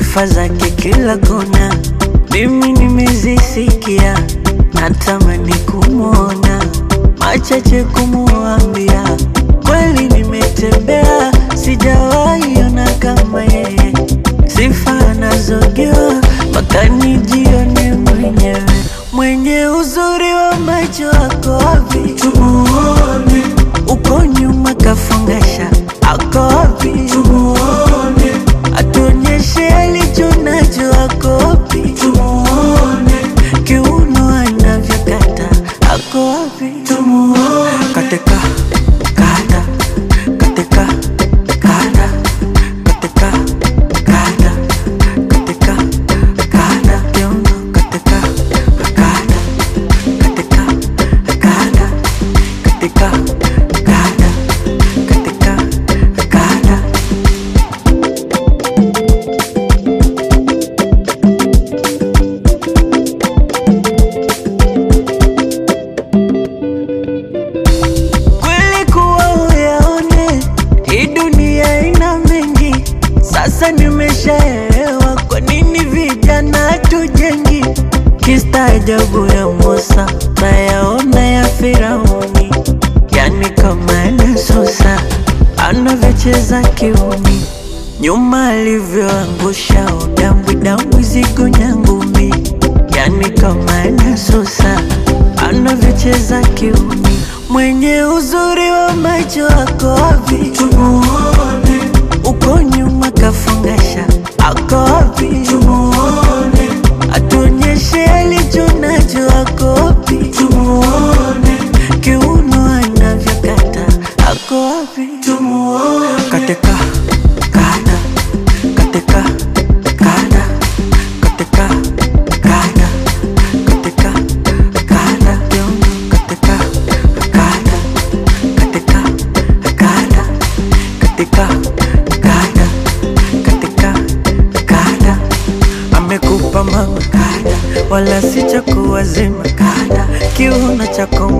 sifa zake kila kona, mimi nimezisikia, natamani kumwona, machache kumuambia, kweli nimetembea, sijawahi ona kama yeye, sifa anazojua mpaka nijione mwenyewe, mwenye uzuri wa macho yako wapi? Tumuone. Uko nyuma kafungasha ako wapi? Tumuone. Atuonyeshe alicho nacho ako wapi? Tumuone. Kiuno anavyokata ako wapi? Tumuone. Katika kata, katika kata, katika kata, katika kata, kiuno katika kata, katika kata, katika kata, katika kata. Kweli kuwa uyaone, hii dunia ina mengi, sasa nimeshaelewa kwa nini vijana hatujengi. Kistaajabu ya Musa nayaona ya Firauni, yani kama anasusa anavyocheza kiuni, nyuma alivyoangusha udambwidambwi zigo nyangumi, yani kama anasusa anavyocheza kiuni, mwenye uzuri wa macho ako wapi? Tumuone. Uko nyuma kafungasha ako wapi? Tumuone. Atuonyeshe alicho nacho ako wapi? Tumuone. Kiuno anavyokata ako wapi? Tumuone. Katika kata, katika kata, katika kata, katika kata, kiuno katika kata, katika kata, katika kata, katika kata. Amekupa mama kata, wala si cha kuwazima kata, kiuno chako